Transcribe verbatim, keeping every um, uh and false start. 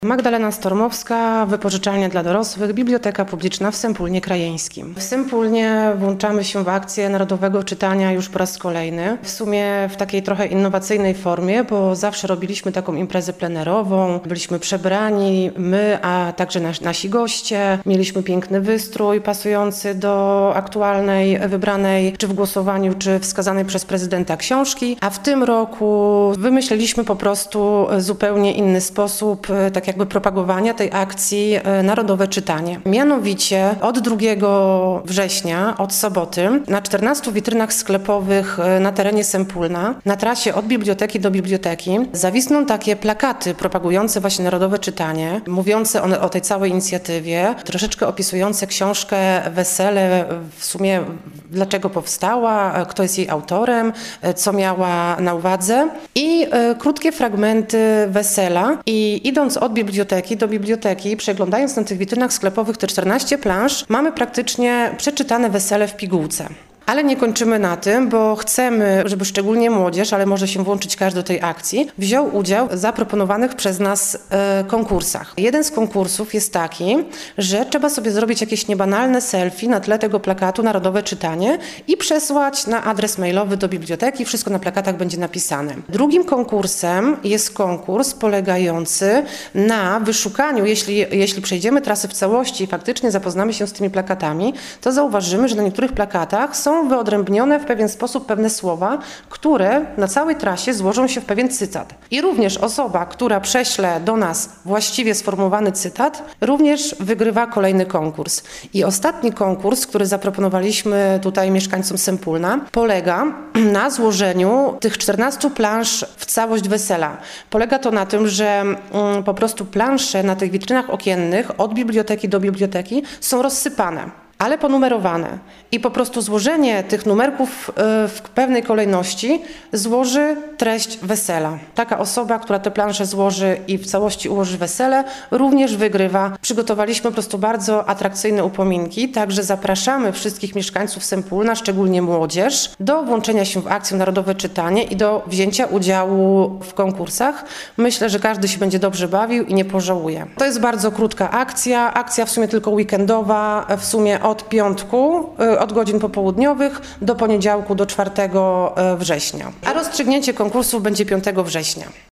Magdalena Stormowska, Wypożyczalnia dla dorosłych, Biblioteka Publiczna w Sępólnie Krajeńskim. W Sępólnie włączamy się w akcję Narodowego Czytania już po raz kolejny. W sumie w takiej trochę innowacyjnej formie, bo zawsze robiliśmy taką imprezę plenerową. Byliśmy przebrani, my, a także nas, nasi goście. Mieliśmy piękny wystrój pasujący do aktualnej, wybranej czy w głosowaniu, czy wskazanej przez prezydenta książki. A w tym roku wymyśliliśmy po prostu zupełnie inny sposób, tak jakby propagowania tej akcji Narodowe Czytanie. Mianowicie od drugiego września, od soboty, na czternastu witrynach sklepowych na terenie Sępólna, na trasie od biblioteki do biblioteki, zawisną takie plakaty propagujące właśnie Narodowe Czytanie, mówiące one o tej całej inicjatywie, troszeczkę opisujące książkę Wesele, w sumie dlaczego powstała, kto jest jej autorem, co miała na uwadze i y, krótkie fragmenty Wesela. I idąc od biblioteki do biblioteki, przeglądając na tych witrynach sklepowych te czternaście plansz, mamy praktycznie przeczytane Wesele w pigułce. Ale nie kończymy na tym, bo chcemy, żeby szczególnie młodzież, ale może się włączyć każdy do tej akcji, wziął udział w zaproponowanych przez nas e, konkursach. Jeden z konkursów jest taki, że trzeba sobie zrobić jakieś niebanalne selfie na tle tego plakatu Narodowe Czytanie i przesłać na adres mailowy do biblioteki. Wszystko na plakatach będzie napisane. Drugim konkursem jest konkurs polegający na wyszukaniu, jeśli, jeśli przejdziemy trasę w całości i faktycznie zapoznamy się z tymi plakatami, to zauważymy, że na niektórych plakatach są wyodrębnione w pewien sposób pewne słowa, które na całej trasie złożą się w pewien cytat. I również osoba, która prześle do nas właściwie sformułowany cytat, również wygrywa kolejny konkurs. I ostatni konkurs, który zaproponowaliśmy tutaj mieszkańcom Sępólna, polega na złożeniu tych czternastu plansz w całość Wesela. Polega to na tym, że mm, po prostu plansze na tych witrynach okiennych od biblioteki do biblioteki są rozsypane, ale ponumerowane. I po prostu złożenie tych numerków w pewnej kolejności złoży treść Wesela. Taka osoba, która te plansze złoży i w całości ułoży Wesele, również wygrywa. Przygotowaliśmy po prostu bardzo atrakcyjne upominki, także zapraszamy wszystkich mieszkańców Sępólna, szczególnie młodzież, do włączenia się w akcję Narodowe Czytanie i do wzięcia udziału w konkursach. Myślę, że każdy się będzie dobrze bawił i nie pożałuje. To jest bardzo krótka akcja, akcja w sumie tylko weekendowa, w sumie od piątku, od godzin popołudniowych do poniedziałku, do czwartego września. A rozstrzygnięcie konkursu będzie piątego września.